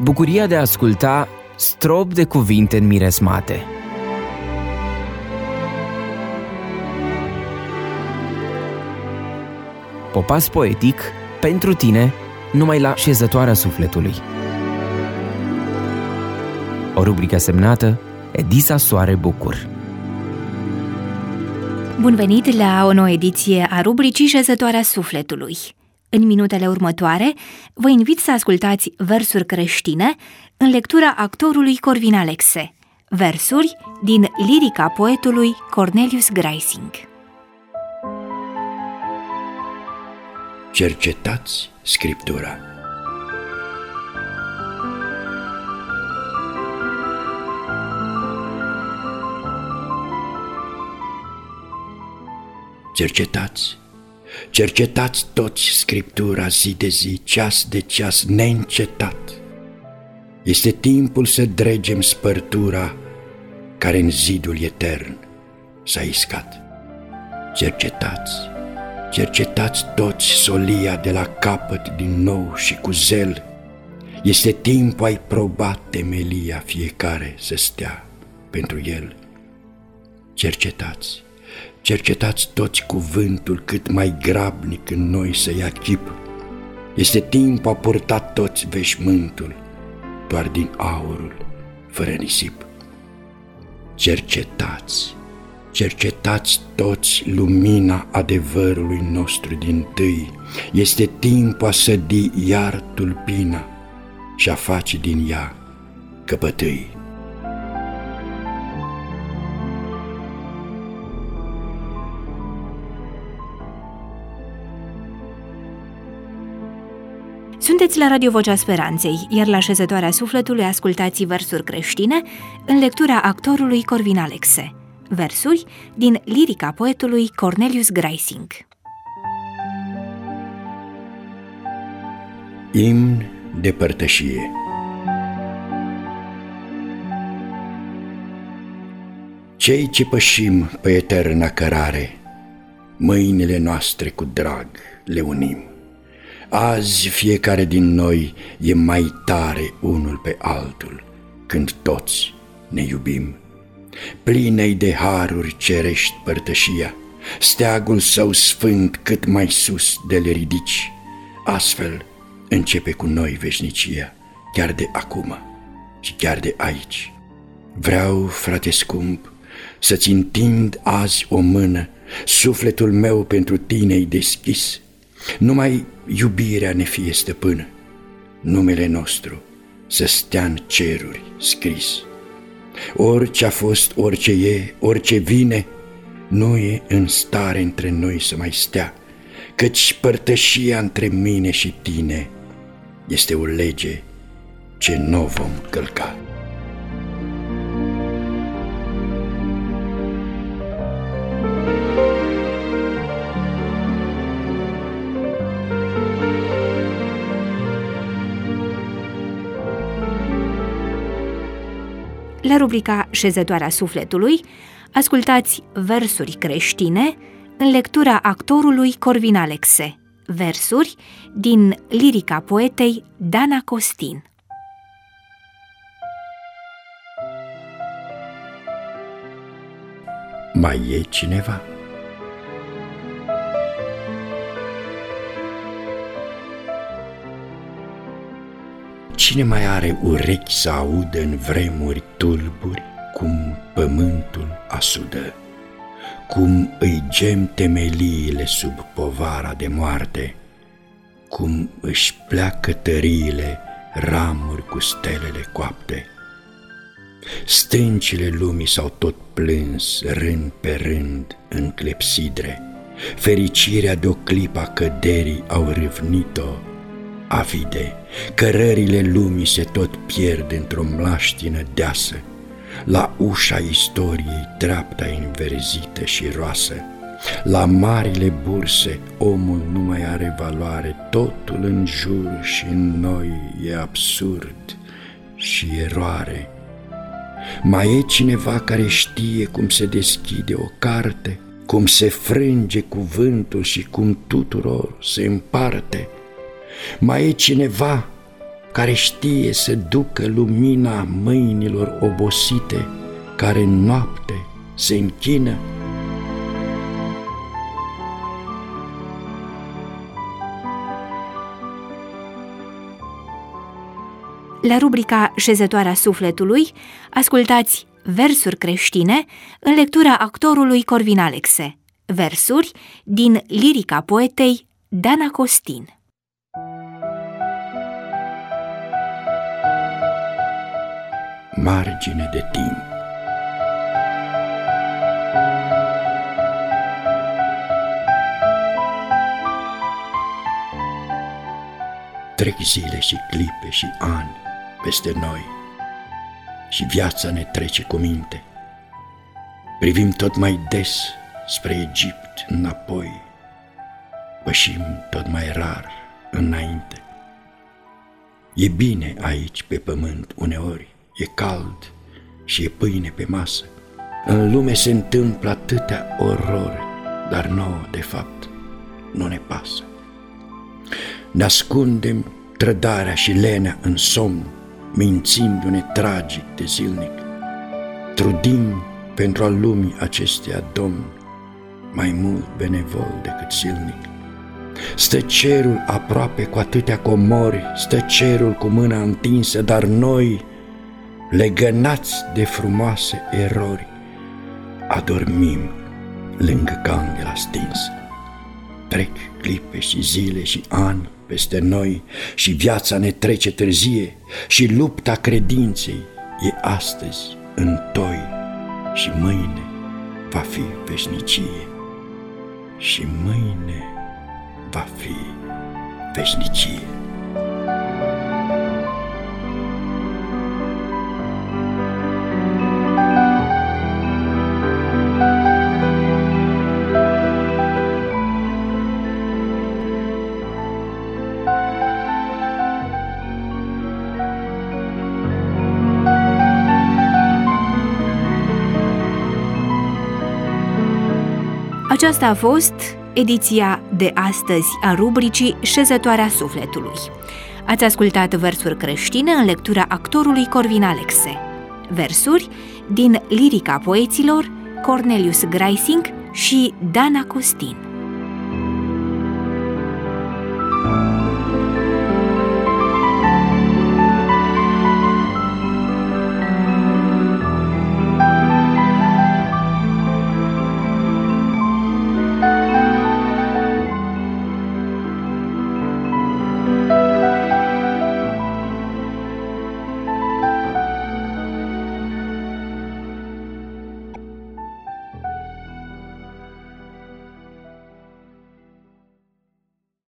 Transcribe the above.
Bucuria de a asculta strop de cuvinte înmiresmate. Popas poetic pentru tine, numai la Șezătoarea Sufletului. O rubrică semnată Edisa Soare Bucur. Bun venit la o nouă ediție a rubricii Șezătoarea Sufletului. În minutele următoare, vă invit să ascultați versuri creștine în lectura actorului Corvin Alexe, versuri din lirica poetului Cornelius Graising. Cercetați Scriptura. Cercetați toți Scriptura zi de zi, ceas de ceas, neîncetat. Este timpul să dregem spărtura care în zidul etern s-a iscat. Cercetați toți solia de la capăt din nou și cu zel. Este timpul ai probat temelia fiecare să stea pentru el. Cercetați toți cuvântul cât mai grabnic în noi să ia chip. Este timpul a purtat toți veșmântul doar din aurul fără nisip. Cercetați toți lumina adevărului nostru dintâi. Este timpul a sădi iar tulpina și a face din ea căpătâi. Sunteți la Radio Vocea Speranței, iar la Șezătoarea Sufletului ascultați versuri creștine în lectura actorului Corvin Alexe, versuri din lirica poetului Cornelius Graising. Imn de părtășie. Cei ce pășim pe eterna cărare, mâinile noastre cu drag le unim. Azi fiecare din noi e mai tare unul pe altul, când toți ne iubim. Plină-i de haruri cerești părtășia, steagul său sfânt cât mai sus de le ridici. Astfel începe cu noi veșnicia, chiar de acum și chiar de aici. Vreau, frate scump, să-ți întind azi o mână, sufletul meu pentru tine-i deschis. Numai iubirea ne fie stăpână, numele nostru să stea în ceruri scris. Orice a fost, orice e, orice vine, nu e în stare între noi să mai stea, căci părtășia între mine și tine este o lege ce n-o vom călca. La rubrica Șezătoarea Sufletului, ascultați versuri creștine în lectura actorului Corvin Alexe, versuri din lirica poetei Dana Costin. Mai e cineva? Cine mai are urechi să audă în vremuri tulburi cum pământul asudă, cum îi gem temeliile sub povara de moarte, cum își pleacă tăriile ramuri cu stelele coapte? Stâncile lumii s-au tot plâns rând pe rând în clepsidre, fericirea de o clipă a căderii au râvnit-o avide. Cărările lumii se tot pierd într-o mlaștină deasă, la ușa istoriei dreapta înverzită și roasă. La marile burse omul nu mai are valoare, totul în jur și în noi e absurd și eroare. Mai e cineva care știe cum se deschide o carte, cum se frânge cuvântul și cum tuturor se împarte? Mai e cineva care știe să ducă lumina mâinilor obosite, care în noapte se închină. La rubrica Șezătoarea sufletului, ascultați versuri creștine în lectura actorului Corvin Alexe, versuri din lirica poetei Dana Costin. Margine de timp. Trec zile și clipe și ani peste noi și viața ne trece cu minte. Privim tot mai des spre Egipt înapoi, pășim tot mai rar înainte. E bine aici pe pământ uneori, e cald și e pâine pe masă. În lume se întâmplă atâtea orori, dar nouă, de fapt, nu ne pasă. Ne ascundem trădarea și lenea în somn, mințindu-ne tragic de zilnic. Trudim pentru al lumii acesteia, Domn, mai mult benevol decât zilnic. Stă cerul aproape cu atâtea comori, stă cerul cu mâna întinsă, dar noi, legănați de frumoase erori, adormim lângă candela stinsă. Trec clipe și zile și ani peste noi și viața ne trece târzie și lupta credinței e astăzi în toi și mâine va fi veșnicie. Și mâine va fi veșnicie. Aceasta a fost ediția de astăzi a rubricii Șezătoarea sufletului. Ați ascultat versuri creștine în lectura actorului Corvin Alexe. Versuri din lirica poeților Cornelius Greising și Dana Costin.